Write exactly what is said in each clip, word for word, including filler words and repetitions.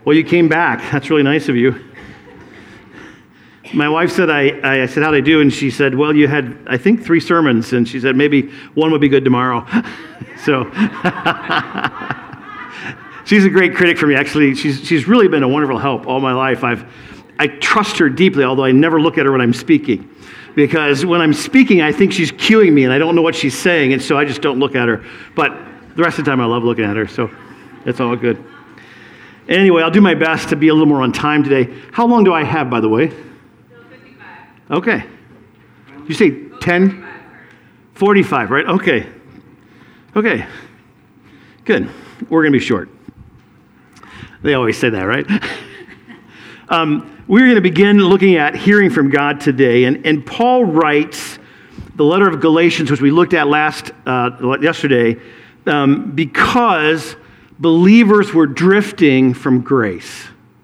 Well, you came back. That's really nice of you. My wife said, I, I said, how'd I do? And she said, well, you had, I think, three sermons. And she said, maybe one would be good tomorrow. So she's a great critic for me, actually. She's she's really been a wonderful help all my life. I've I trust her deeply, although I never look at her when I'm speaking. Because when I'm speaking, I think she's cueing me, and I don't know what she's saying, and so I just don't look at her. But the rest of the time, I love looking at her, so it's all good. Anyway, I'll do my best to be a little more on time today. How long do I have, by the way? Okay. You say ten? forty-five, right? Okay. Okay. Good. We're going to be short. They always say that, right? um, we're going to begin looking at hearing from God today. And, and Paul writes the letter of Galatians, which we looked at last uh, yesterday, um, because believers were drifting from grace.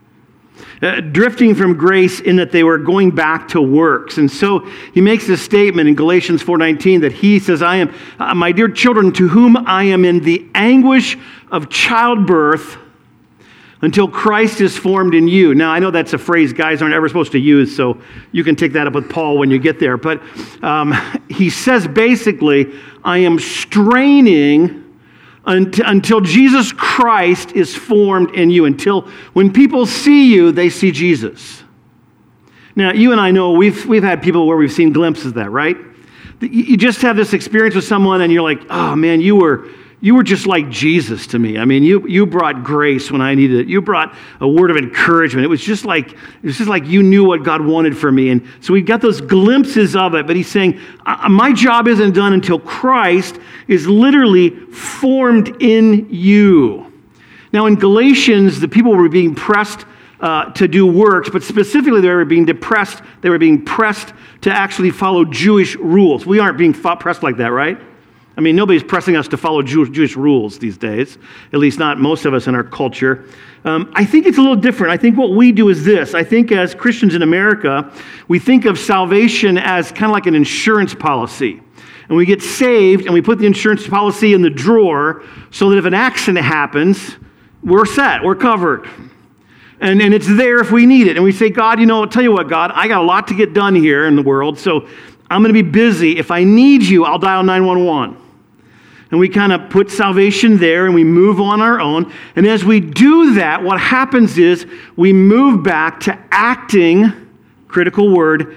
Uh, drifting from grace in that they were going back to works. And so he makes this statement in Galatians four nineteen that he says, I am, uh, my dear children, to whom I am in the anguish of childbirth until Christ is formed in you. Now, I know that's a phrase guys aren't ever supposed to use, so you can take that up with Paul when you get there. But um, he says basically, I am straining until Jesus Christ is formed in you, until when people see you, they see Jesus. Now, you and I know we've we've had people where we've seen glimpses of that, right? You just have this experience with someone and you're like, oh man, you were you were just like Jesus to me. I mean, you you brought grace when I needed it. You brought a word of encouragement. It was just like it was just like you knew what God wanted for me. And so we've got those glimpses of it, but he's saying, my job isn't done until Christ is literally formed in you. Now in Galatians, the people were being pressed uh, to do works, but specifically they were being depressed, they were being pressed to actually follow Jewish rules. We aren't being pressed like that, right? I mean, nobody's pressing us to follow Jew- Jewish rules these days, at least not most of us in our culture. Um, I think it's a little different. I think what we do is this. I think as Christians in America, we think of salvation as kind of like an insurance policy. And we get saved and we put the insurance policy in the drawer so that if an accident happens, we're set, we're covered. And, and it's there if we need it. And we say, God, you know, I'll tell you what, God, I got a lot to get done here in the world, so I'm going to be busy. If I need you, I'll dial nine one one. And we kind of put salvation there and we move on our own. And as we do that, what happens is we move back to acting, critical word,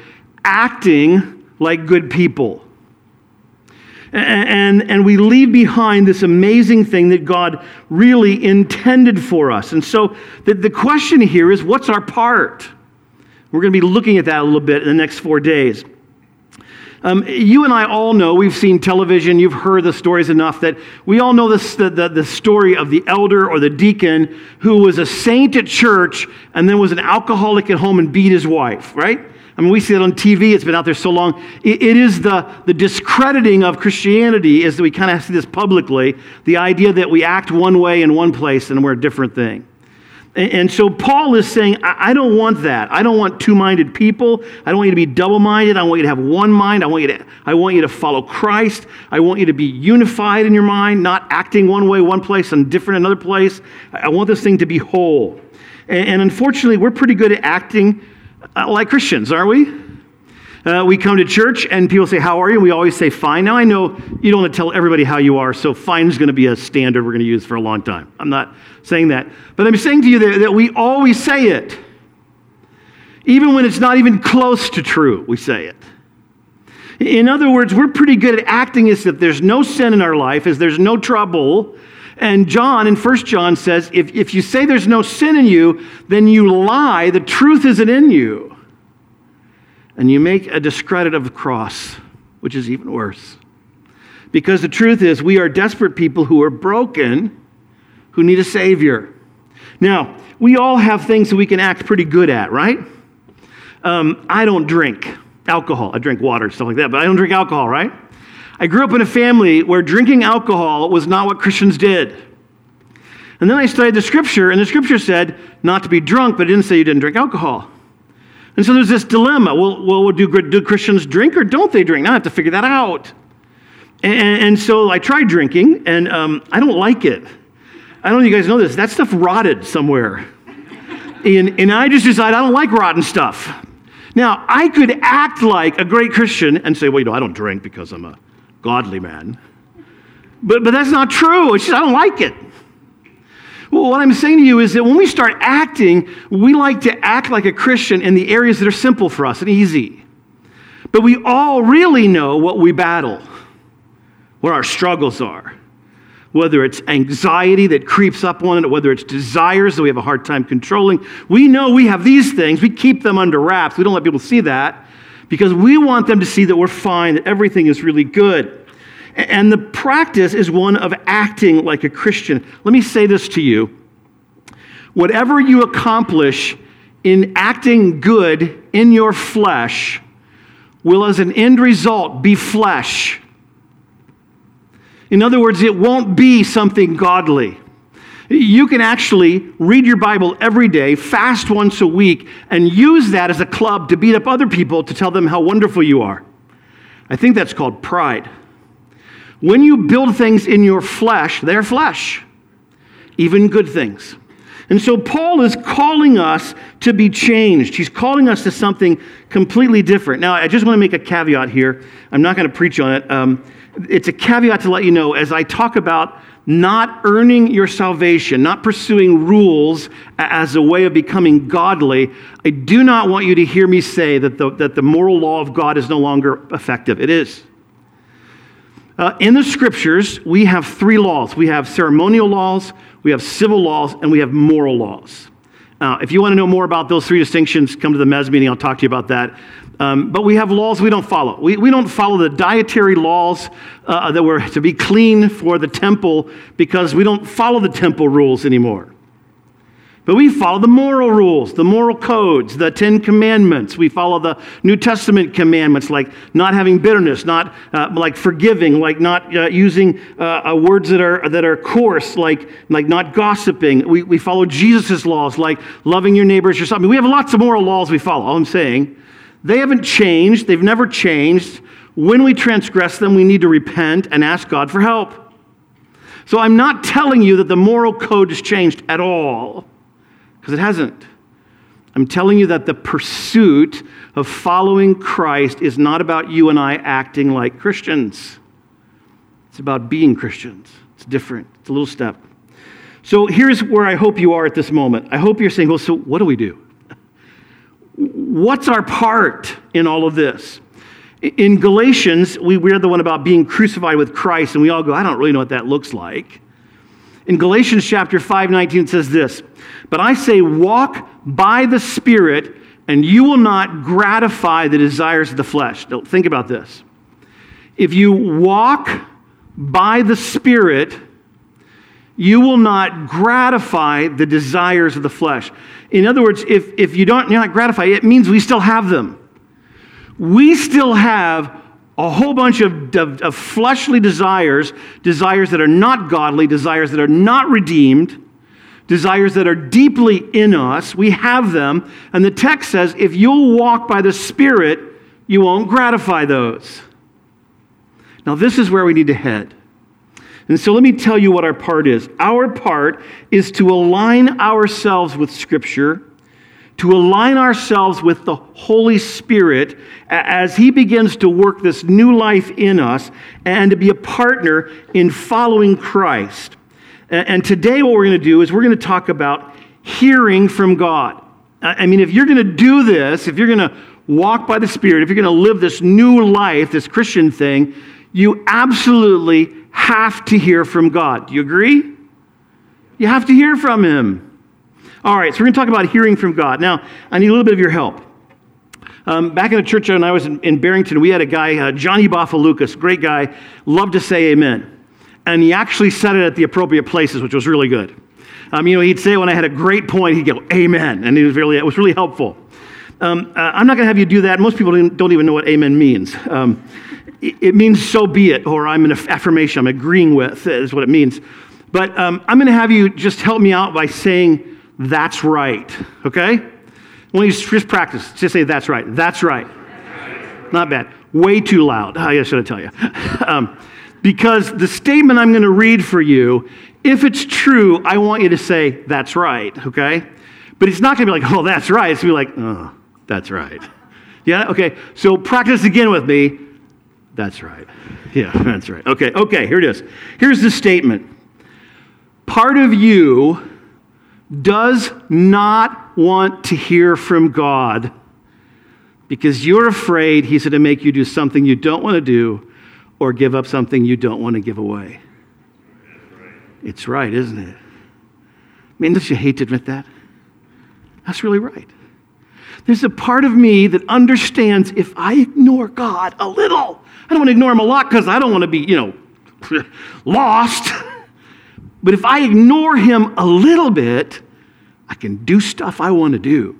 acting like good people. And, and, and we leave behind this amazing thing that God really intended for us. And so the, the question here is, what's our part? We're going to be looking at that a little bit in the next four days. Um, you and I all know, we've seen television, you've heard the stories enough that we all know this, the, the, the story of the elder or the deacon who was a saint at church and then was an alcoholic at home and beat his wife, right? I mean, we see it on T V. It's been out there so long. It, it is the, the discrediting of Christianity is that we kind of see this publicly, the idea that we act one way in one place and we're a different thing. And so Paul is saying, I don't want that. I don't want two-minded people. I don't want you to be double-minded. I want you to have one mind. I want you to, I want you to follow Christ. I want you to be unified in your mind, not acting one way, one place, and different another place. I want this thing to be whole. And, and unfortunately, we're pretty good at acting uh, like Christians, aren't we? Uh, we come to church and people say, how are you? And we always say, fine. Now I know you don't want to tell everybody how you are, so fine is going to be a standard we're going to use for a long time. I'm not saying that. But I'm saying to you that, that we always say it. Even when it's not even close to true, we say it. In other words, we're pretty good at acting as if there's no sin in our life, as there's no trouble. And John, in First John says, if, if you say there's no sin in you, then you lie. The truth isn't in you. And you make a discredit of the cross, which is even worse. Because the truth is, we are desperate people who are broken, who need a Savior. Now, we all have things that we can act pretty good at, right? Um, I don't drink alcohol. I drink water, stuff like that, but I don't drink alcohol, right? I grew up in a family where drinking alcohol was not what Christians did. And then I studied the Scripture, and the Scripture said not to be drunk, but it didn't say you didn't drink alcohol. And so there's this dilemma. Well, well do, do Christians drink or don't they drink? Now I have to figure that out. And, and so I tried drinking, and um, I don't like it. I don't know if you guys know this. That stuff rotted somewhere. And, and I just decided I don't like rotten stuff. Now, I could act like a great Christian and say, well, you know, I don't drink because I'm a godly man. But, but that's not true. It's just I don't like it. Well, what I'm saying to you is that when we start acting, we like to act like a Christian in the areas that are simple for us and easy. But we all really know what we battle, what our struggles are. Whether it's anxiety that creeps up on it, whether it's desires that we have a hard time controlling. We know we have these things. We keep them under wraps. We don't let people see that because we want them to see that we're fine, that everything is really good. And the practice is one of acting like a Christian. Let me say this to you. Whatever you accomplish in acting good in your flesh will, as an end result, be flesh. In other words, it won't be something godly. You can actually read your Bible every day, fast once a week, and use that as a club to beat up other people to tell them how wonderful you are. I think that's called pride. When you build things in your flesh, they're flesh, even good things. And so Paul is calling us to be changed. He's calling us to something completely different. Now, I just want to make a caveat here. I'm not going to preach on it. Um, it's a caveat to let you know, as I talk about not earning your salvation, not pursuing rules as a way of becoming godly, I do not want you to hear me say that the, that the moral law of God is no longer effective. It is. Uh, in the scriptures, we have three laws. We have ceremonial laws, we have civil laws, and we have moral laws. Uh, if you want to know more about those three distinctions, come to the Mez meeting. I'll talk to you about that. Um, but we have laws we don't follow. We, we don't follow the dietary laws uh, that were to be clean for the temple because we don't follow the temple rules anymore. But we follow the moral rules, the moral codes, the Ten Commandments. We follow the New Testament commandments like not having bitterness, not uh, like forgiving, like not uh, using uh, uh, words that are that are coarse, like like not gossiping. We we follow Jesus' laws, like loving your neighbors or something. We have lots of moral laws we follow. All I'm saying, they haven't changed. They've never changed. When we transgress them, we need to repent and ask God for help. So I'm not telling you that the moral code has changed at all, because it hasn't. I'm telling you that the pursuit of following Christ is not about you and I acting like Christians. It's about being Christians. It's different. It's a little step. So here's where I hope you are at this moment. I hope you're saying, well, so what do we do? What's our part in all of this? In Galatians, we read the one about being crucified with Christ, and we all go, I don't really know what that looks like. In Galatians chapter five nineteen, it says this, but I say walk by the Spirit, and you will not gratify the desires of the flesh. Now, think about this. If you walk by the Spirit, you will not gratify the desires of the flesh. In other words, if, if you don't, you're not gratify, it means we still have them. We still have a whole bunch of, of, of fleshly desires, desires that are not godly, desires that are not redeemed, desires that are deeply in us. We have them. And the text says, if you'll walk by the Spirit, you won't gratify those. Now, this is where we need to head. And so let me tell you what our part is. Our part is to align ourselves with Scripture, to align ourselves with the Holy Spirit as He begins to work this new life in us, and to be a partner in following Christ. And today what we're going to do is we're going to talk about hearing from God. I mean, if you're going to do this, if you're going to walk by the Spirit, if you're going to live this new life, this Christian thing, you absolutely have to hear from God. Do you agree? You have to hear from Him. All right, so we're going to talk about hearing from God. Now, I need a little bit of your help. Um, back in the church when I was in, in Barrington, we had a guy, uh, Johnny Bafalukas, great guy, loved to say amen. And he actually said it at the appropriate places, which was really good. Um, you know, he'd say when I had a great point, he'd go, amen. And it was really, it was really helpful. Um, uh, I'm not going to have you do that. Most people don't even know what amen means. Um, it, it means so be it, or I'm an affirmation, I'm agreeing with, is what it means. But um, I'm going to have you just help me out by saying, that's right, okay? I want you to just practice. Just say, that's right. That's right. Not bad. Way too loud. I should tell you. um, because the statement I'm going to read for you, if it's true, I want you to say, that's right, okay? But it's not going to be like, oh, that's right. It's going to be like, oh, that's right. Yeah, okay. So practice again with me. That's right. Yeah, that's right. Okay, okay, here it is. Here's the statement. Part of you does not want to hear from God because you're afraid he's going to make you do something you don't want to do or give up something you don't want to give away. It's right, isn't it? I mean, don't you hate to admit that? That's really right. There's a part of me that understands if I ignore God a little, I don't want to ignore him a lot because I don't want to be, you know, lost. But if I ignore him a little bit, I can do stuff I want to do.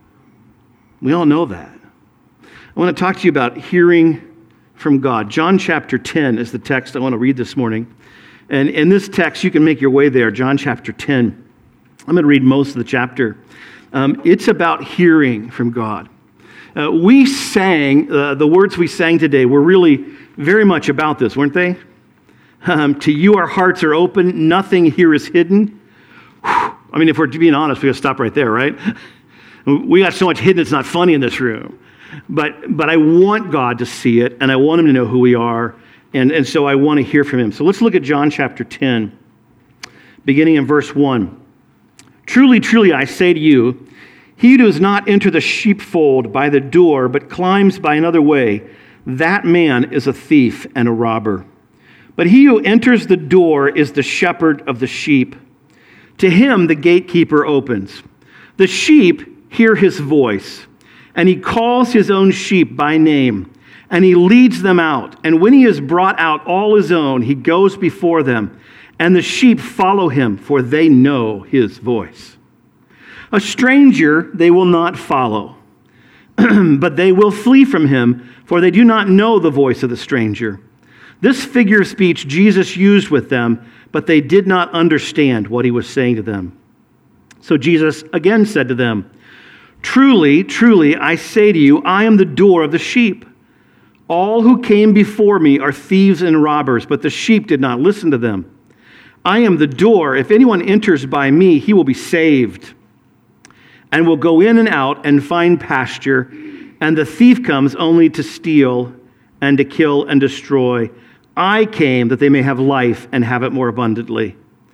We all know that. I want to talk to you about hearing from God. John chapter ten is the text I want to read this morning. And in this text, you can make your way there. John chapter ten. I'm going to read most of the chapter. Um, it's about hearing from God. Uh, we sang, uh, the words we sang today were really very much about this, weren't they? Um, to you our hearts are open, nothing here is hidden. Whew. I mean, if we're being honest, we got to stop right there, right? We got so much hidden, it's not funny in this room. But but I want God to see it, and I want him to know who we are, and, and so I want to hear from him. So let's look at John chapter ten, beginning in verse one. Truly, truly, I say to you, he who does not enter the sheepfold by the door, but climbs by another way, that man is a thief and a robber. But he who enters the door is the shepherd of the sheep. To him the gatekeeper opens. The sheep hear his voice, and he calls his own sheep by name, and he leads them out. And when he has brought out all his own, he goes before them, and the sheep follow him, for they know his voice. A stranger they will not follow, but they will flee from him, for they do not know the voice of the stranger. This figure of speech Jesus used with them, but they did not understand what he was saying to them. So Jesus again said to them, Truly, truly, I say to you, I am the door of the sheep. All who came before me are thieves and robbers, but the sheep did not listen to them. I am the door. If anyone enters by me, he will be saved, and will go in and out and find pasture. And the thief comes only to steal and to kill and destroy. I came that they may have life and have it more abundantly.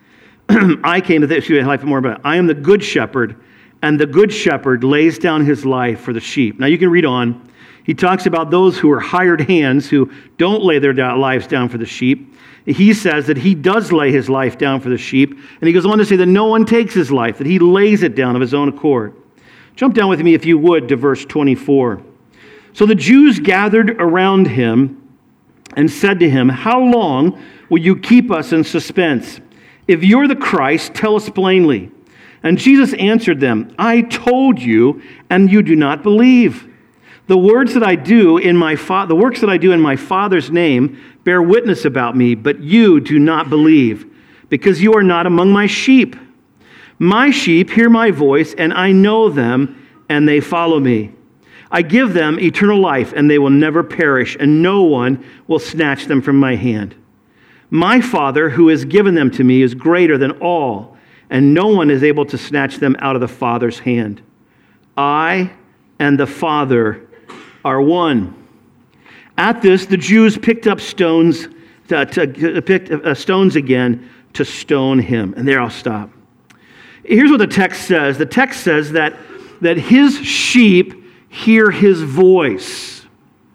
I came that they should have life more abundantly. I am the good shepherd, and the good shepherd lays down his life for the sheep. Now you can read on. He talks about those who are hired hands who don't lay their lives down for the sheep. He says that he does lay his life down for the sheep. And he goes on to say that no one takes his life, that he lays it down of his own accord. Jump down with me, if you would, to verse twenty-four. So the Jews gathered around him and said to him, How long will you keep us in suspense? If you're the Christ, tell us plainly. And Jesus answered them, I told you, and you do not believe. The words that I do in my fa- the works that I do in my Father's name bear witness about me, but you do not believe, because you are not among my sheep. My sheep hear my voice, and I know them, and they follow me. I give them eternal life, and they will never perish, and no one will snatch them from my hand. My Father, who has given them to me, is greater than all, and no one is able to snatch them out of the Father's hand. I and the Father are one. At this, the Jews picked up stones, to, to, picked uh, stones again to stone him. And there I'll stop. Here's what the text says. The text says that, that his sheep hear his voice.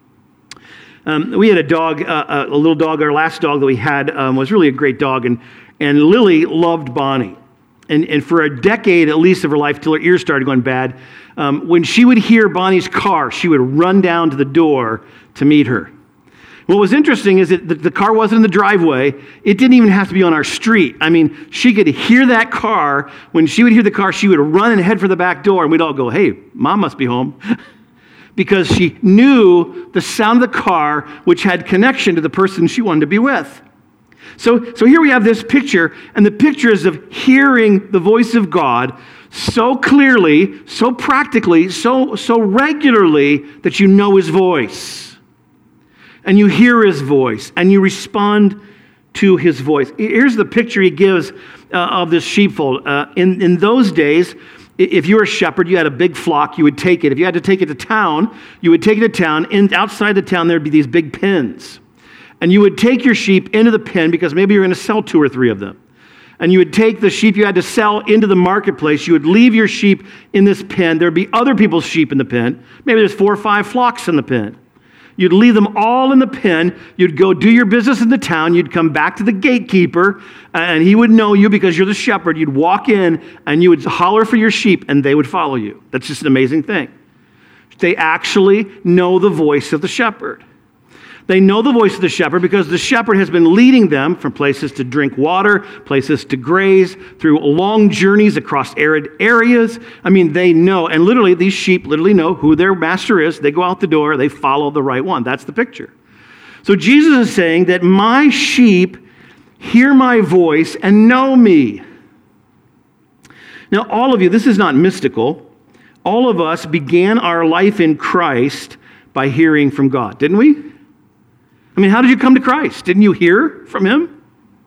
Um, we had a dog, uh, a little dog. Our last dog that we had um, was really a great dog. And, and Lily loved Bonnie. And, and for a decade at least of her life, till her ears started going bad, um, when she would hear Bonnie's car, she would run down to the door to meet her. What was interesting is that the, the car wasn't in the driveway. It didn't even have to be on our street. I mean, she could hear that car. When she would hear the car, she would run and head for the back door, and we'd all go, hey, Mom must be home. Because she knew the sound of the car, which had connection to the person she wanted to be with. So, so here we have this picture, and the picture is of hearing the voice of God so clearly, so practically, so, so regularly that you know his voice. And you hear his voice, and you respond to his voice. Here's the picture he gives uh, of this sheepfold. Uh, in, in those days, If you were a shepherd, you had a big flock, you would take it. If you had to take it to town, you would take it to town, and outside the town, there'd be these big pens. And you would take your sheep into the pen because maybe you're going to sell two or three of them. And you would take the sheep you had to sell into the marketplace. You would leave your sheep in this pen. There'd be other people's sheep in the pen. Maybe there's four or five flocks in the pen. You'd leave them all in the pen. You'd go do your business in the town. You'd come back to the gatekeeper, and he would know you because you're the shepherd. You'd walk in, and you would holler for your sheep, and they would follow you. That's just an amazing thing. They actually know the voice of the shepherd. They know the voice of the shepherd because the shepherd has been leading them from places to drink water, places to graze, through long journeys across arid areas. I mean, they know, and literally these sheep literally know who their master is. They go out the door, they follow the right one. That's the picture. So Jesus is saying that my sheep hear my voice and know me. Now, all of you, this is not mystical. All of us began our life in Christ by hearing from God, didn't we? I mean, how did you come to Christ? Didn't you hear from him?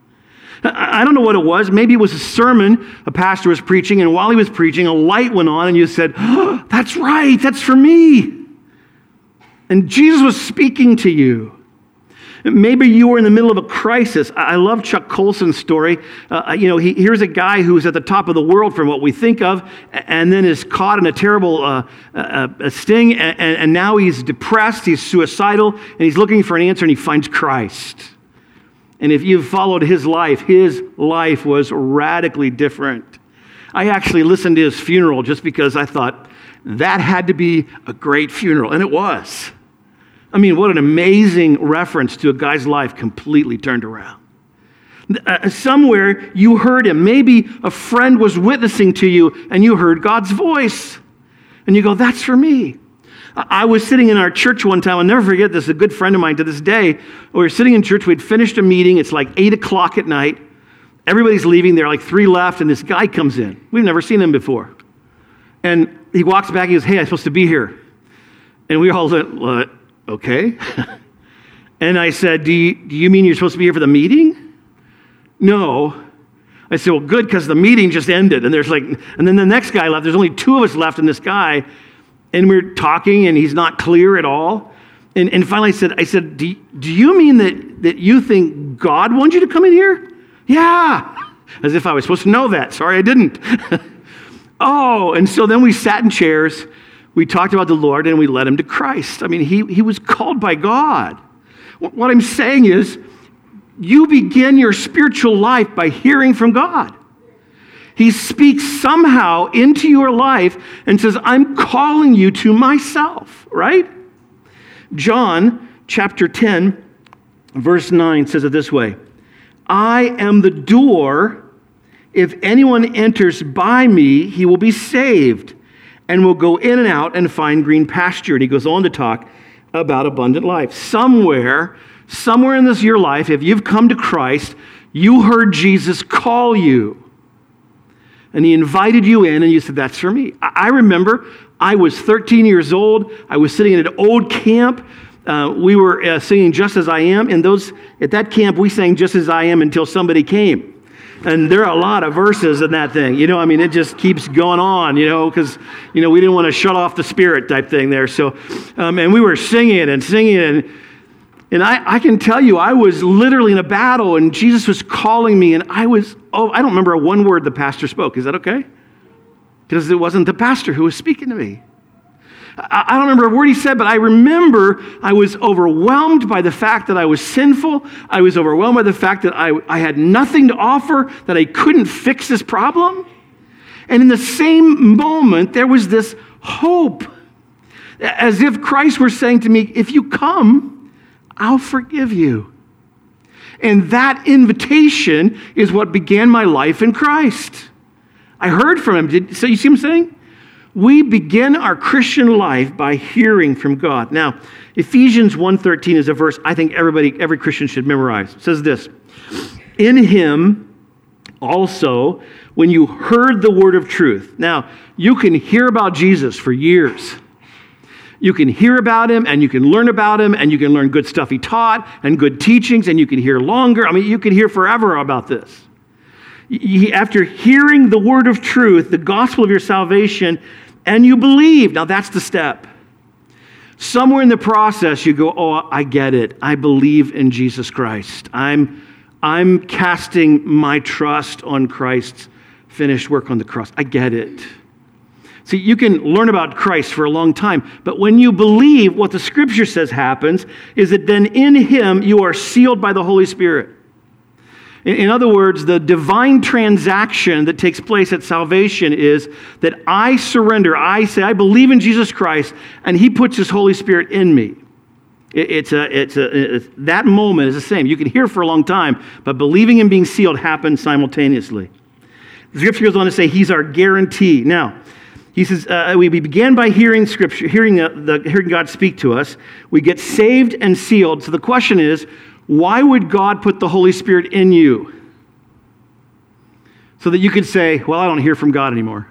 I don't know what it was. Maybe it was a sermon a pastor was preaching, and while he was preaching, a light went on, and you said, oh, that's right, that's for me. And Jesus was speaking to you. Maybe you were in the middle of a crisis. I love Chuck Colson's story. Uh, you know, he, here's a guy who's at the top of the world from what we think of, and then is caught in a terrible uh, uh, a sting, and, and now he's depressed, he's suicidal, and he's looking for an answer, and he finds Christ. And if you've followed his life, his life was radically different. I actually listened to his funeral just because I thought that had to be a great funeral, and it was. I mean, what an amazing reference to a guy's life completely turned around. Uh, somewhere you heard him. Maybe a friend was witnessing to you and you heard God's voice. And you go, that's for me. I was sitting in our church one time. I'll never forget this. A good friend of mine to this day. We were sitting in church. We'd finished a meeting. It's like eight o'clock at night. Everybody's leaving. There are like three left. And this guy comes in. We've never seen him before. And he walks back. He goes, hey, I'm supposed to be here. And we all went, what? Okay. And I said, do you, do you mean you're supposed to be here for the meeting? No. I said, well, good, because the meeting just ended. And there's like, and then the next guy left. There's only two of us left in this guy. And we're talking, and he's not clear at all. And, and finally I said, I said, do, do you mean that, that you think God wants you to come in here? Yeah. As if I was supposed to know that. Sorry, I didn't. Oh, and so then we sat in chairs. We talked about the Lord, and we led him to Christ. I mean, he, he was called by God. What I'm saying is, you begin your spiritual life by hearing from God. He speaks somehow into your life and says, I'm calling you to myself, right? John chapter ten, verse nine says it this way, I am the door. If anyone enters by me, he will be saved and will go in and out and find green pasture. And he goes on to talk about abundant life. Somewhere, somewhere in this your life, if you've come to Christ, you heard Jesus call you. And he invited you in, and you said, that's for me. I remember I was thirteen years old. I was sitting in an old camp. Uh, we were uh, singing Just As I Am. And those at that camp, we sang Just As I Am until somebody came. And there are a lot of verses in that thing. You know, I mean, it just keeps going on, you know, because, you know, we didn't want to shut off the spirit type thing there. So, um, and we were singing and singing. And, and I, I can tell you, I was literally in a battle, and Jesus was calling me. And I was, oh, I don't remember one word the pastor spoke. Is that okay? Because it wasn't the pastor who was speaking to me. I don't remember a word he said, but I remember I was overwhelmed by the fact that I was sinful. I was overwhelmed by the fact that I, I had nothing to offer, that I couldn't fix this problem. And in the same moment, there was this hope, as if Christ were saying to me, if you come, I'll forgive you. And that invitation is what began my life in Christ. I heard from him. Did, so you see what I'm saying? We begin our Christian life by hearing from God. Now, Ephesians one thirteen is a verse I think everybody, every Christian should memorize. It says this, in him also, when you heard the word of truth. Now, you can hear about Jesus for years. You can hear about him, and you can learn about him, and you can learn good stuff he taught, and good teachings, and you can hear longer. I mean, you can hear forever about this. Ye- After hearing the word of truth, the gospel of your salvation, and you believe. Now that's the step. Somewhere in the process, you go, oh, I get it. I believe in Jesus Christ. I'm, I'm casting my trust on Christ's finished work on the cross. I get it. See, you can learn about Christ for a long time, but when you believe, what the Scripture says happens is that then in Him you are sealed by the Holy Spirit. In, in other words, the divine transaction that takes place at salvation is that I surrender. I say, I believe in Jesus Christ, and He puts His Holy Spirit in me. It, it's a, it's a, it's, that moment is the same. You can hear for a long time, but believing and being sealed happen simultaneously. The Scripture goes on to say He's our guarantee. Now, he says, uh, we began by hearing Scripture, hearing, uh, the, hearing God speak to us. We get saved and sealed. So the question is, why would God put the Holy Spirit in you? So that you could say, well, I don't hear from God anymore.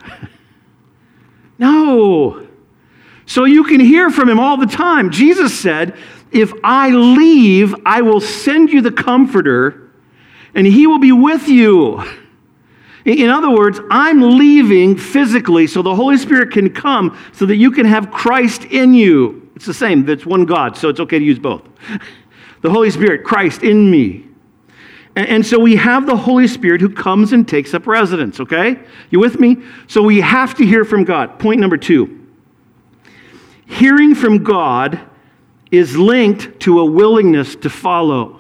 No. So you can hear from Him all the time. Jesus said, if I leave, I will send you the Comforter, and He will be with you. In other words, I'm leaving physically so the Holy Spirit can come so that you can have Christ in you. It's the same. It's one God, so it's okay to use both. The Holy Spirit, Christ in me. And, and so we have the Holy Spirit who comes and takes up residence, okay? You with me? So we have to hear from God. Point number two. Hearing from God is linked to a willingness to follow.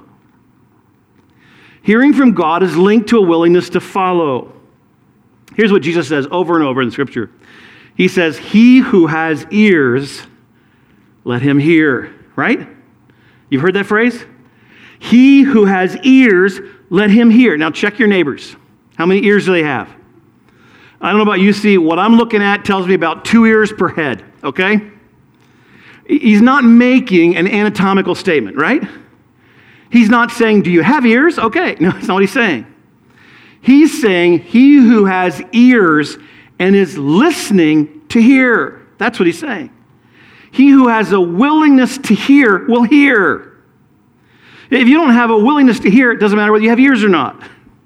Hearing from God is linked to a willingness to follow. Here's what Jesus says over and over in the Scripture. He says, he who has ears, let him hear. Right? You've heard that phrase? He who has ears, let him hear. Now check your neighbors. How many ears do they have? I don't know about you, see, what I'm looking at tells me about two ears per head, okay? He's not making an anatomical statement, right? He's not saying, do you have ears? Okay. No, that's not what he's saying. He's saying, he who has ears and is listening to hear. That's what he's saying. He who has a willingness to hear will hear. If you don't have a willingness to hear, it doesn't matter whether you have ears or not.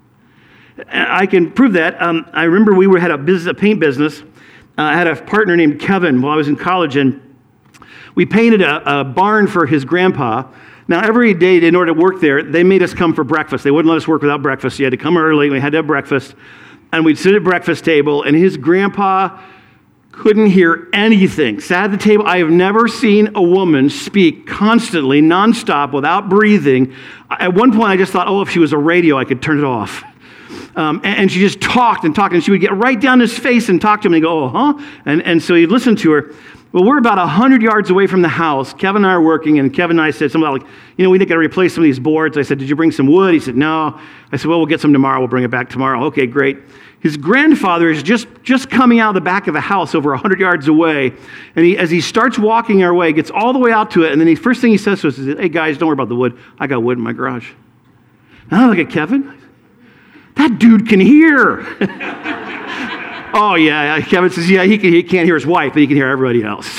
I can prove that. Um, I remember we were had a, business, a paint business. Uh, I had a partner named Kevin while I was in college, and we painted a, a barn for his grandpa. Now, every day in order to work there, they made us come for breakfast. They wouldn't let us work without breakfast. You had to come early. We had to have breakfast. And we'd sit at breakfast table, and his grandpa couldn't hear anything. Sat at the table. I have never seen a woman speak constantly, nonstop, without breathing. At one point, I just thought, oh, if she was a radio, I could turn it off. Um, and, and she just talked and talked, and she would get right down his face and talk to him, and he'd go, oh, huh? And, and so he'd listen to her. Well, we're about one hundred yards away from the house. Kevin and I are working, and Kevin and I said something like, you know, we need to replace some of these boards. I said, did you bring some wood? He said, no. I said, well, we'll get some tomorrow. We'll bring it back tomorrow. Okay, great. His grandfather is just, just coming out of the back of the house over one hundred yards away, and he, as he starts walking our way, gets all the way out to it, and then the first thing he says to us is, hey, guys, don't worry about the wood. I got wood in my garage. And I look at Kevin. That dude can hear. Oh, yeah. Kevin says, yeah, he, can, he can't hear his wife, but he can hear everybody else.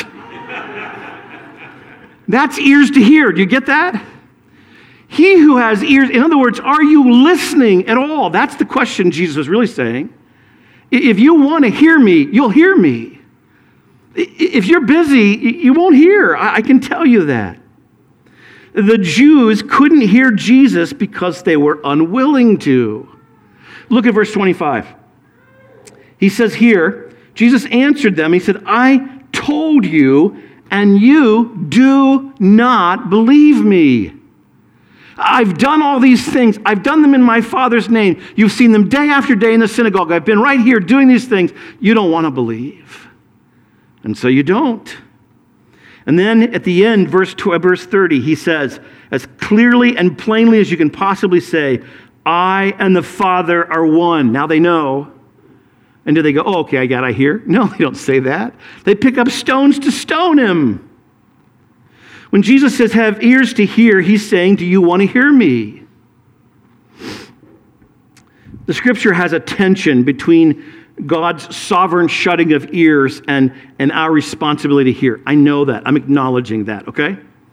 That's ears to hear. Do you get that? He who has ears, in other words, are you listening at all? That's the question Jesus was really saying. If you want to hear me, you'll hear me. If you're busy, you won't hear. I can tell you that. The Jews couldn't hear Jesus because they were unwilling to. Look at verse twenty-five. He says here, Jesus answered them. He said, I told you, and you do not believe me. I've done all these things. I've done them in my Father's name. You've seen them day after day in the synagogue. I've been right here doing these things. You don't want to believe. And so you don't. And then at the end, verse verse thirty, he says, as clearly and plainly as you can possibly say, I and the Father are one. Now they know. And do they go, oh, okay, I got I hear? No, they don't say that. They pick up stones to stone him. When Jesus says, have ears to hear, he's saying, do you want to hear me? The Scripture has a tension between God's sovereign shutting of ears and, and our responsibility to hear. I know that. I'm acknowledging that, okay?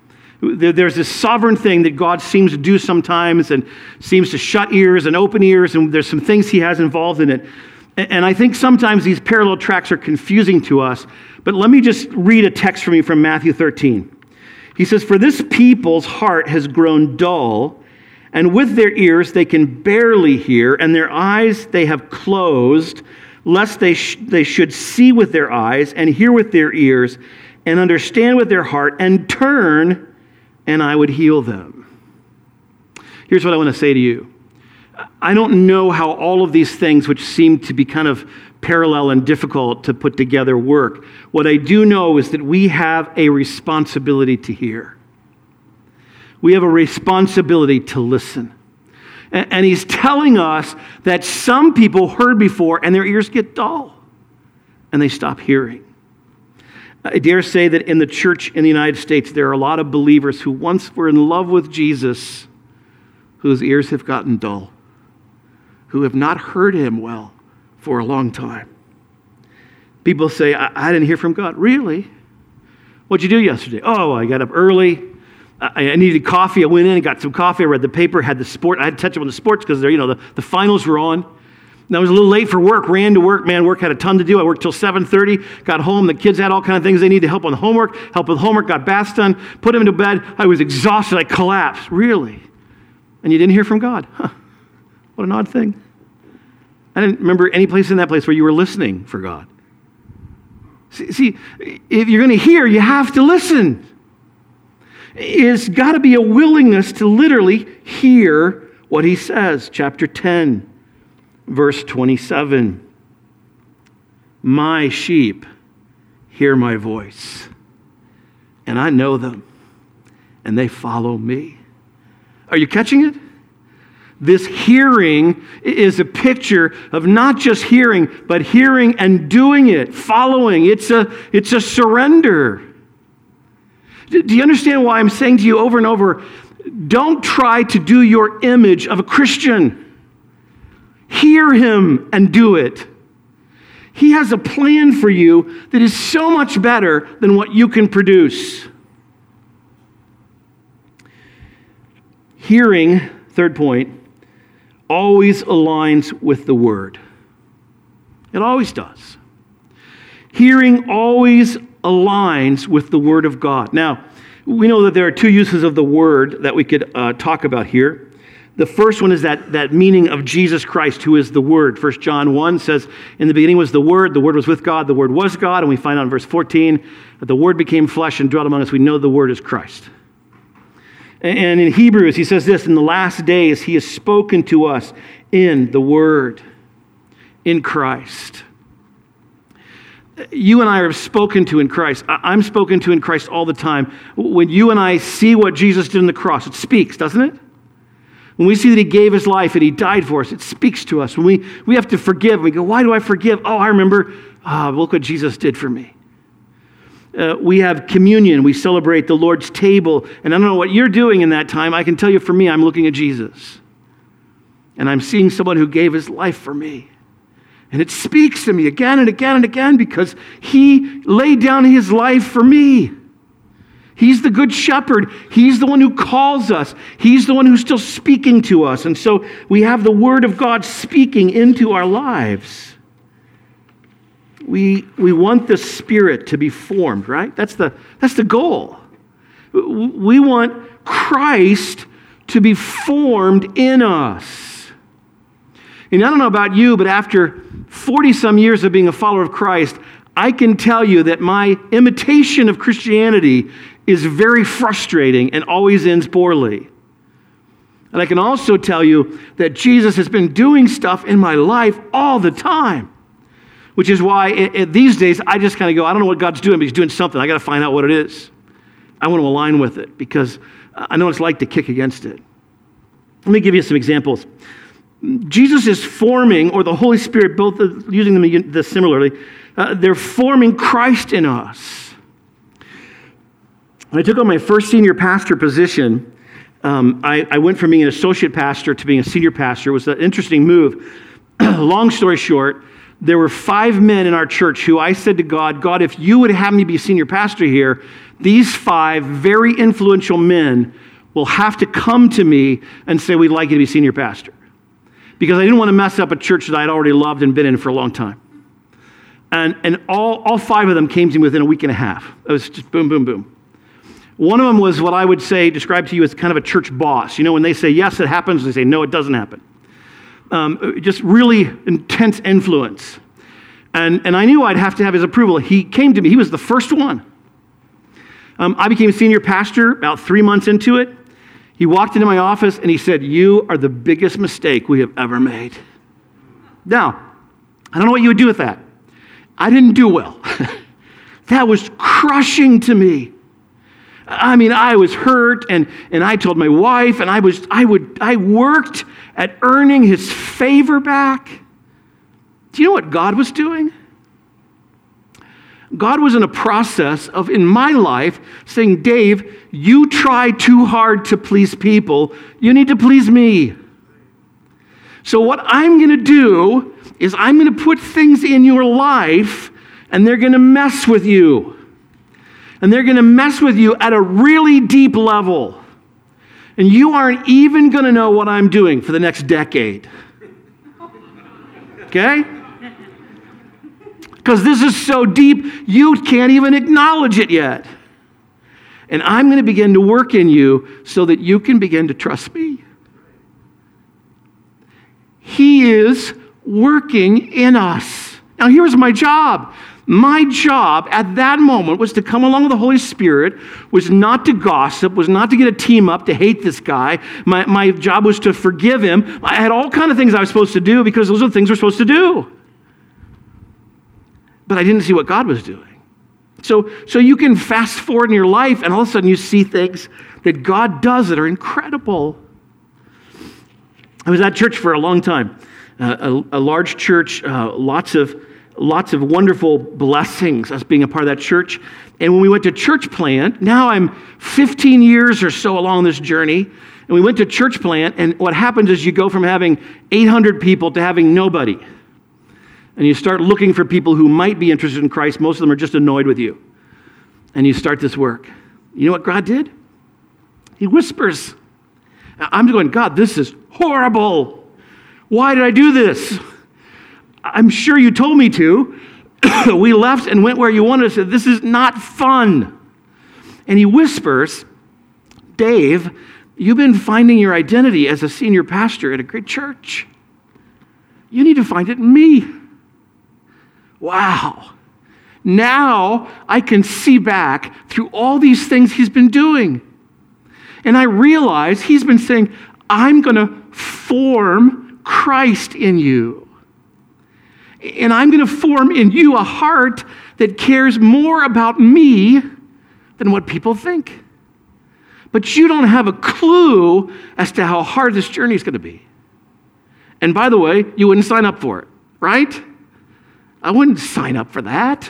There's this sovereign thing that God seems to do sometimes and seems to shut ears and open ears, and there's some things he has involved in it. And I think sometimes these parallel tracks are confusing to us, but let me just read a text from you from Matthew thirteen. He says, "For this people's heart has grown dull, and with their ears they can barely hear, and their eyes they have closed, lest they, sh- they should see with their eyes and hear with their ears and understand with their heart and turn, and I would heal them." Here's what I want to say to you. I don't know how all of these things, which seem to be kind of parallel and difficult to put together, work. What I do know is that we have a responsibility to hear. We have a responsibility to listen. And he's telling us that some people heard before and their ears get dull and they stop hearing. I dare say that in the church in the United States, there are a lot of believers who once were in love with Jesus, whose ears have gotten dull, who have not heard him well for a long time. People say, I, I didn't hear from God. Really? What'd you do yesterday? Oh, I got up early. I, I needed coffee. I went in and got some coffee. I read the paper, had the sport. I had to touch up on the sports because you know the, the finals were on. And I was a little late for work, ran to work. Man, work had a ton to do. I worked till seven thirty, got home. The kids had all kind of things they needed help on the homework, help with homework, got baths done, put them into bed. I was exhausted. I collapsed. Really? And you didn't hear from God? Huh. What an odd thing. I didn't remember any place in that place where you were listening for God. See, see if you're going to hear, you have to listen. It's got to be a willingness to literally hear what he says. Chapter ten, verse twenty-seven. My sheep hear my voice, and I know them, and they follow me. Are you catching it? This hearing is a picture of not just hearing, but hearing and doing it, following. It's a, it's a surrender. Do you understand why I'm saying to you over and over, don't try to do your image of a Christian. Hear him and do it. He has a plan for you that is so much better than what you can produce. Hearing, third point, always aligns with the word. It always does. Hearing always aligns with the word of God. Now, we know that there are two uses of the word that we could uh, talk about here. The first one is that, that meaning of Jesus Christ, who is the Word. First John one says, in the beginning was the Word, the Word was with God, the Word was God. And we find out in verse fourteen that the Word became flesh and dwelt among us. We know the Word is Christ. And in Hebrews, he says this, in the last days, he has spoken to us in the Word, in Christ. You and I are spoken to in Christ. I'm spoken to in Christ all the time. When you and I see what Jesus did on the cross, it speaks, doesn't it? When we see that he gave his life and he died for us, it speaks to us. When we, we have to forgive, we go, why do I forgive? Oh, I remember, ah, look what Jesus did for me. Uh, we have communion. We celebrate the Lord's table. And I don't know what you're doing in that time. I can tell you for me, I'm looking at Jesus. And I'm seeing someone who gave his life for me. And it speaks to me again and again and again because he laid down his life for me. He's the good shepherd. He's the one who calls us. He's the one who's still speaking to us. And so we have the word of God speaking into our lives. We, we want the Spirit to be formed, right? That's the, that's the goal. We want Christ to be formed in us. And I don't know about you, but after forty-some years of being a follower of Christ, I can tell you that my imitation of Christianity is very frustrating and always ends poorly. And I can also tell you that Jesus has been doing stuff in my life all the time. Which is why it, it, these days I just kind of go, I don't know what God's doing, but he's doing something. I got to find out what it is. I want to align with it because I know what it's like to kick against it. Let me give you some examples. Jesus is forming, or the Holy Spirit, both using them this similarly, uh, they're forming Christ in us. When I took on my first senior pastor position, um, I, I went from being an associate pastor to being a senior pastor. It was an interesting move. Long story short, there were five men in our church who I said to God, God, if you would have me be senior pastor here, these five very influential men will have to come to me and say, we'd like you to be senior pastor. Because I didn't want to mess up a church that I'd already loved and been in for a long time. And, and all, all five of them came to me within a week and a half. It was just boom, boom, boom. One of them was what I would say, describe to you as kind of a church boss. You know, when they say, yes, it happens, they say, no, it doesn't happen. Um, just really intense influence. And, and I knew I'd have to have his approval. He came to me. He was the first one. Um, I became senior pastor about three months into it. He walked into my office and he said, you are the biggest mistake we have ever made. Now, I don't know what you would do with that. I didn't do well. That was crushing to me. I mean, I was hurt, and, and I told my wife, and I was I would I worked at earning his favor back. Do you know what God was doing? God was in a process of, in my life, saying, Dave, you try too hard to please people. You need to please me. So what I'm going to do is I'm going to put things in your life, and they're going to mess with you. And they're going to mess with you at a really deep level. And you aren't even going to know what I'm doing for the next decade. Okay? Because this is so deep, you can't even acknowledge it yet. And I'm going to begin to work in you so that you can begin to trust me. He is working in us. Now, here's my job. My job at that moment was to come along with the Holy Spirit, was not to gossip, was not to get a team up to hate this guy. My, my job was to forgive him. I had all kinds of things I was supposed to do because those are the things we're supposed to do. But I didn't see what God was doing. So, so you can fast forward in your life and all of a sudden you see things that God does that are incredible. I was at church for a long time, uh, a, a large church, uh, lots of lots of wonderful blessings as being a part of that church. And when we went to church plant, now I'm fifteen years or so along this journey, and we went to church plant, and what happens is you go from having eight hundred people to having nobody. And you start looking for people who might be interested in Christ. Most of them are just annoyed with you. And you start this work. You know what God did? He whispers. I'm going, God, this is horrible. Why did I do this? I'm sure you told me to. We left and went where you wanted us. This is not fun. And he whispers, Dave, you've been finding your identity as a senior pastor at a great church. You need to find it in me. Wow. Now I can see back through all these things he's been doing. And I realize he's been saying, I'm going to form Christ in you. And I'm going to form in you a heart that cares more about me than what people think. But you don't have a clue as to how hard this journey is going to be. And by the way, you wouldn't sign up for it, right? I wouldn't sign up for that.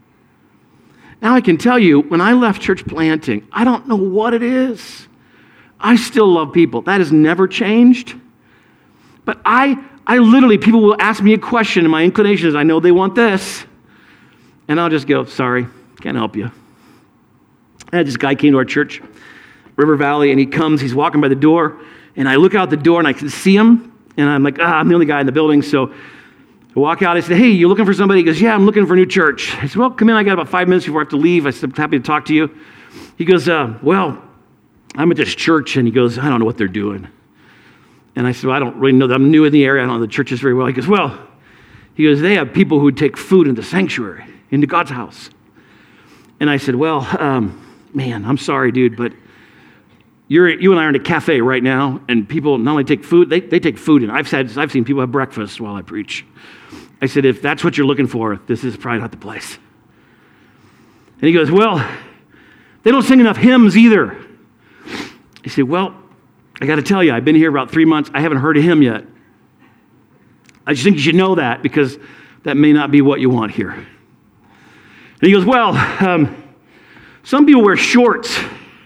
Now I can tell you, when I left church planting, I don't know what it is. I still love people. That has never changed. But I, I literally, people will ask me a question, and my inclination is, I know they want this. And I'll just go, sorry, can't help you. I had this guy came to our church, River Valley, and he comes, he's walking by the door, and I look out the door, and I can see him, and I'm like, ah, I'm the only guy in the building, so I walk out, I said, hey, you looking for somebody? He goes, yeah, I'm looking for a new church. I said, well, come in, I got about five minutes before I have to leave. I said, I'm happy to talk to you. He goes, uh, well, I'm at this church, and he goes, I don't know what they're doing. And I said, well, I don't really know. I'm new in the area. I don't know the churches very well. He goes, well, he goes, they have people who take food in the sanctuary, into God's house. And I said, well, um, man, I'm sorry, dude, but you're, you and I are in a cafe right now, and people not only take food, they, they take food in. I've said, I've seen people have breakfast while I preach. I said, if that's what you're looking for, this is probably not the place. And he goes, well, they don't sing enough hymns either. He said, well, I got to tell you, I've been here about three months. I haven't heard a hymn yet. I just think you should know that because that may not be what you want here. And he goes, well, um, some people wear shorts.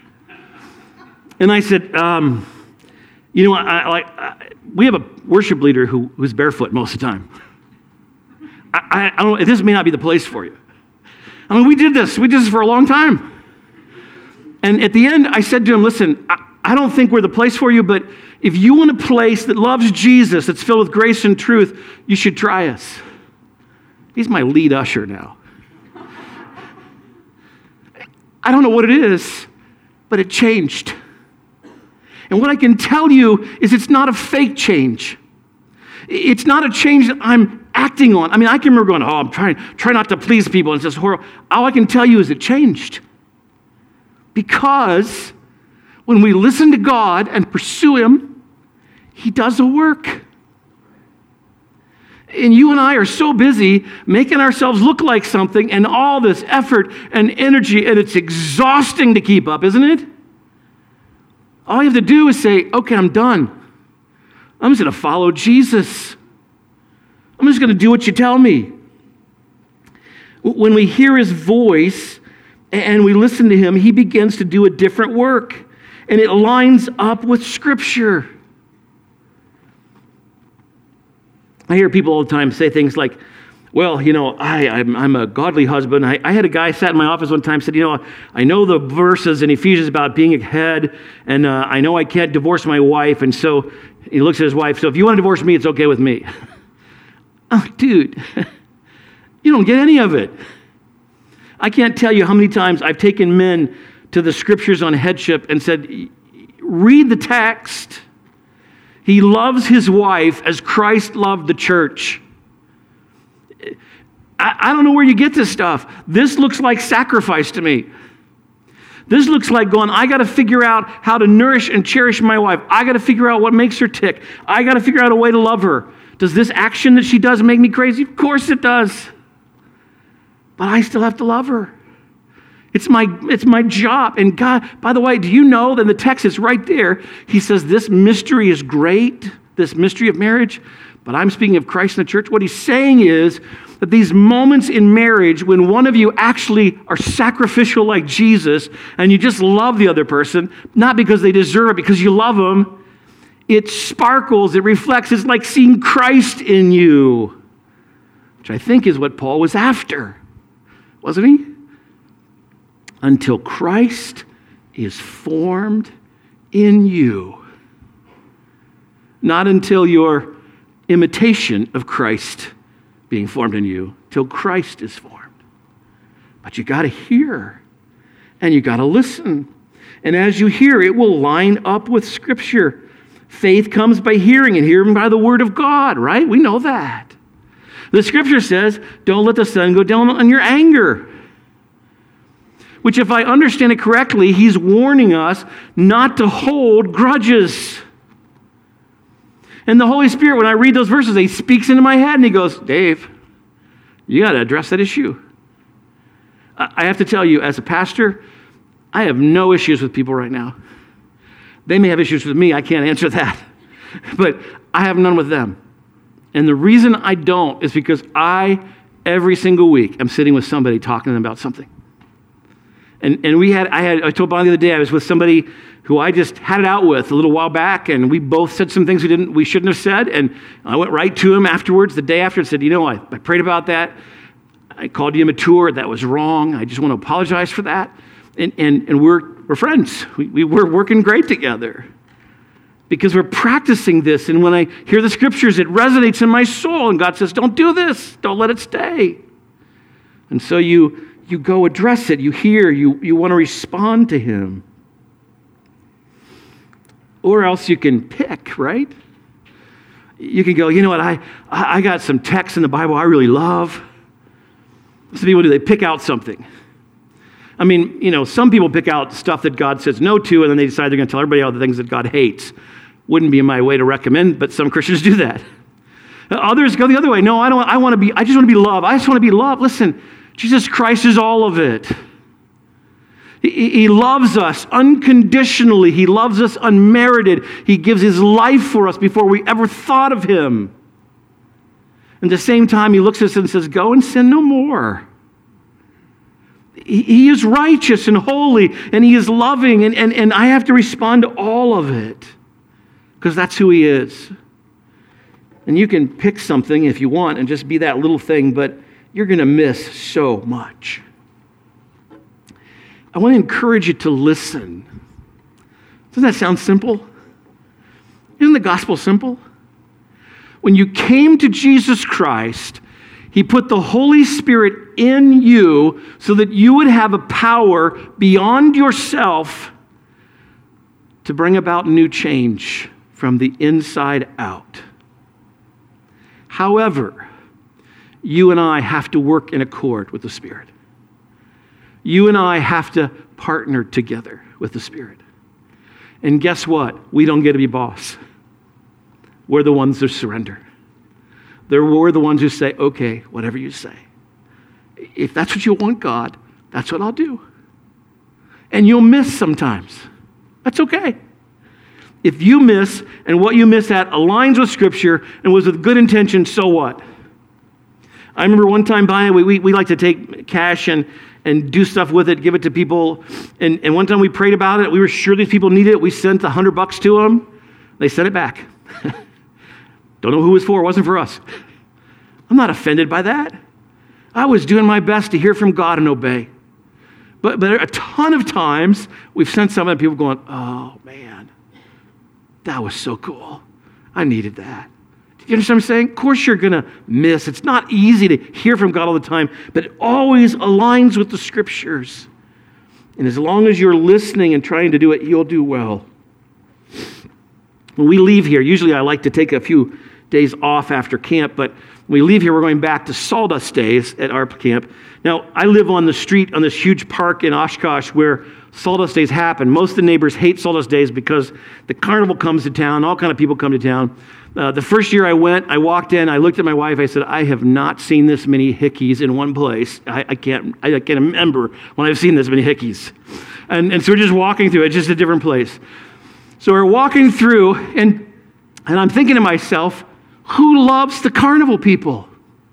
And I said, um, you know, I, I, I, we have a worship leader who, who's barefoot most of the time. I, I, I don't, this may not be the place for you. I mean, we did this. We did this for a long time. And at the end, I said to him, listen, I, I don't think we're the place for you, but if you want a place that loves Jesus, that's filled with grace and truth, you should try us. He's my lead usher now. I don't know what it is, but it changed. And what I can tell you is it's not a fake change. It's not a change that I'm acting on. I mean, I can remember going, oh, I'm trying, trying not to please people. And it's just horrible. All I can tell you is it changed. Because when we listen to God and pursue Him, He does a work. And you and I are so busy making ourselves look like something and all this effort and energy, and it's exhausting to keep up, isn't it? All you have to do is say, okay, I'm done. I'm just going to follow Jesus. I'm just going to do what you tell me. When we hear His voice and we listen to Him, He begins to do a different work. And it lines up with Scripture. I hear people all the time say things like, well, you know, I, I'm, I'm a godly husband. I, I had a guy sat in my office one time said, you know, I know the verses in Ephesians about being a head, and uh, I know I can't divorce my wife. And so he looks at his wife, so if you want to divorce me, it's okay with me. Oh, dude, you don't get any of it. I can't tell you how many times I've taken men to the scriptures on headship and said, read the text. He loves his wife as Christ loved the church. I, I don't know where you get this stuff. This looks like sacrifice to me. This looks like going, I got to figure out how to nourish and cherish my wife. I got to figure out what makes her tick. I got to figure out a way to love her. Does this action that she does make me crazy? Of course it does. But I still have to love her. It's my, it's my job. And God, by the way, do you know that in the text is right there? He says this mystery is great, this mystery of marriage. But I'm speaking of Christ and the church. What he's saying is that these moments in marriage when one of you actually are sacrificial like Jesus and you just love the other person, not because they deserve it, because you love them, it sparkles, it reflects. It's like seeing Christ in you, which I think is what Paul was after, wasn't he? Until Christ is formed in you. Not until your imitation of Christ being formed in you, till Christ is formed. But you got to hear, and you got to listen. And as you hear, it will line up with Scripture. Faith comes by hearing, and hearing by the Word of God, right? We know that. The Scripture says, don't let the sun go down on your anger. Which, if I understand it correctly, he's warning us not to hold grudges. And the Holy Spirit, when I read those verses, he speaks into my head and he goes, Dave, you got to address that issue. I have to tell you, as a pastor, I have no issues with people right now. They may have issues with me. I can't answer that. But I have none with them. And the reason I don't is because I, every single week, am sitting with somebody talking to them about something. And and we had, I had, I told Bonnie the other day, I was with somebody who I just had it out with a little while back, and we both said some things we didn't, we shouldn't have said, and I went right to him afterwards, the day after, and said, you know, I, I prayed about that. I called you immature. That was wrong. I just want to apologize for that. And and and we're we're friends. We, we we're working great together because we're practicing this. And when I hear the scriptures, it resonates in my soul. And God says, don't do this. Don't let it stay. And so you. You go address it. You hear. You, you want to respond to him. Or else you can pick, right? You can go, you know what, I, I got some texts in the Bible I really love. Some people do, they pick out something. I mean, you know, some people pick out stuff that God says no to, and then they decide they're going to tell everybody all the things that God hates. Wouldn't be my way to recommend, but some Christians do that. Others go the other way. No, I don't. I want to be, I just want to be loved. I just want to be loved. Listen, Jesus Christ is all of it. He, he loves us unconditionally. He loves us unmerited. He gives his life for us before we ever thought of him. At the same time, he looks at us and says, go and sin no more. He, he is righteous and holy, and he is loving, and, and, and I have to respond to all of it because that's who he is. And you can pick something if you want and just be that little thing, but you're going to miss so much. I want to encourage you to listen. Doesn't that sound simple? Isn't the gospel simple? When you came to Jesus Christ, he put the Holy Spirit in you so that you would have a power beyond yourself to bring about new change from the inside out. However, you and I have to work in accord with the Spirit. You and I have to partner together with the Spirit. And guess what? We don't get to be boss. We're the ones that surrender. We're the ones who say, okay, whatever you say. If that's what you want, God, that's what I'll do. And you'll miss sometimes. That's okay. If you miss and what you miss at aligns with Scripture and was with good intention, so what? I remember one time buying, we, we, we like to take cash and, and do stuff with it, give it to people. And, and one time we prayed about it. We were sure these people needed it. We sent a hundred bucks to them. They sent it back. Don't know who it was for. It wasn't for us. I'm not offended by that. I was doing my best to hear from God and obey. But, but a ton of times we've sent some of the people going, oh man, that was so cool. I needed that. Do you understand what I'm saying? Of course you're going to miss. It's not easy to hear from God all the time, but it always aligns with the Scriptures. And as long as you're listening and trying to do it, you'll do well. When we leave here, usually I like to take a few days off after camp, but when we leave here, we're going back to Sawdust Days at our camp. Now, I live on the street on this huge park in Oshkosh where Sawdust Days happen. Most of the neighbors hate Sawdust Days because the carnival comes to town, all kind of people come to town. Uh, the first year I went, I walked in, I looked at my wife, I said, I have not seen this many hickeys in one place. I, I can't I can't remember when I've seen this many hickeys. And, and so we're just walking through, it's just a different place. So we're walking through, and, and I'm thinking to myself, who loves the carnival people?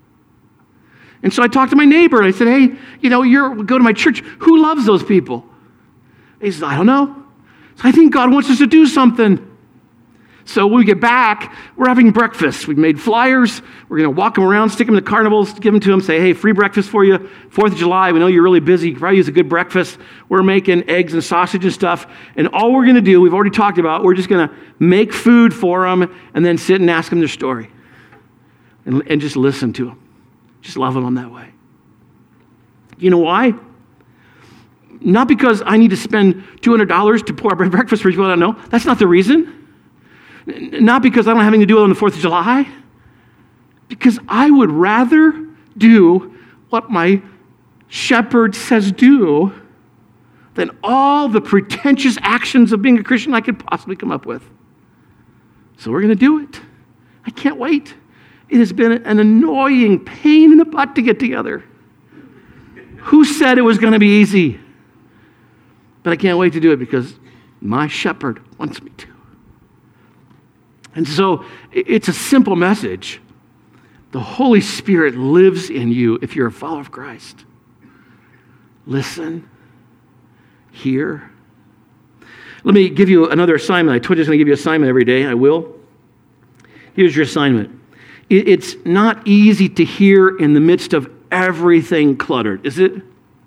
And so I talked to my neighbor, and I said, hey, you know, you're go to my church. Who loves those people? He says, I don't know. So I think God wants us to do something. So when we get back, we're having breakfast. We've made flyers. We're going to walk them around, stick them in the carnivals, give them to them, say, hey, free breakfast for you. Fourth of July, we know you're really busy. You could probably use a good breakfast. We're making eggs and sausage and stuff. And all we're going to do, we've already talked about, we're just going to make food for them and then sit and ask them their story. And, and just listen to them. Just love them that way. You know why? Not because I need to spend two hundred dollars to pour out breakfast for people I don't know. That's not the reason. Not because I don't have anything to do on the fourth of July. Because I would rather do what my shepherd says do than all the pretentious actions of being a Christian I could possibly come up with. So we're going to do it. I can't wait. It has been an annoying pain in the butt to get together. Who said it was going to be easy? But I can't wait to do it because my shepherd wants me to. And so it's a simple message. The Holy Spirit lives in you if you're a follower of Christ. Listen, hear. Let me give you another assignment. I told you I was going to give you an assignment every day. I will. Here's your assignment. It's not easy to hear in the midst of everything cluttered, is it?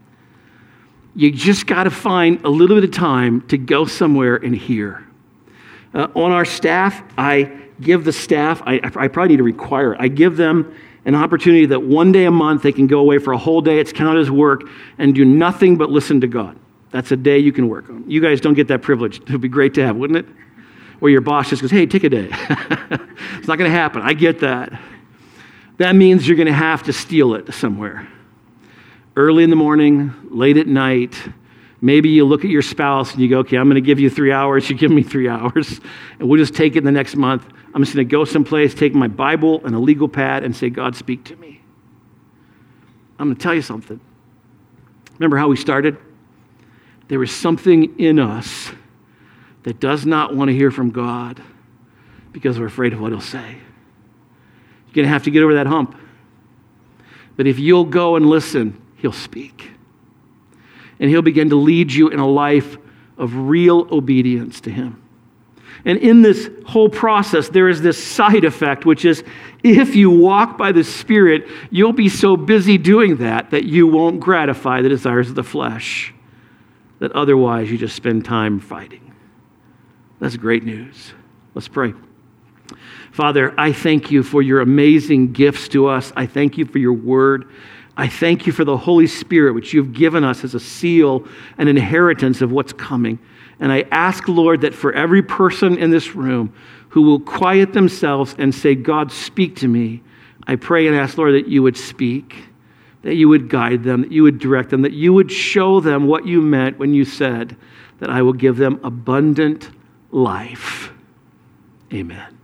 You just got to find a little bit of time to go somewhere and hear. Uh, on our staff, I give the staff, I, I probably need to require it, I give them an opportunity that one day a month they can go away for a whole day, it's counted as work, and do nothing but listen to God. That's a day you can work on. You guys don't get that privilege. It would be great to have, wouldn't it? Where your boss just goes, hey, take a day. It's not going to happen. I get that. That means you're going to have to steal it somewhere. Early in the morning, late at night. Maybe you look at your spouse and you go, okay, I'm going to give you three hours. You give me three hours. And we'll just take it the next month. I'm just going to go someplace, take my Bible and a legal pad and say, God, speak to me. I'm going to tell you something. Remember how we started? There is something in us that does not want to hear from God because we're afraid of what he'll say. You're going to have to get over that hump. But if you'll go and listen, he'll speak. And he'll begin to lead you in a life of real obedience to him. And in this whole process, there is this side effect, which is if you walk by the Spirit, you'll be so busy doing that that you won't gratify the desires of the flesh, that otherwise you just spend time fighting. That's great news. Let's pray. Father, I thank you for your amazing gifts to us. I thank you for your word. I thank you for the Holy Spirit, which you've given us as a seal and inheritance of what's coming. And I ask, Lord, that for every person in this room who will quiet themselves and say, God, speak to me, I pray and ask, Lord, that you would speak, that you would guide them, that you would direct them, that you would show them what you meant when you said that I will give them abundant life. Amen.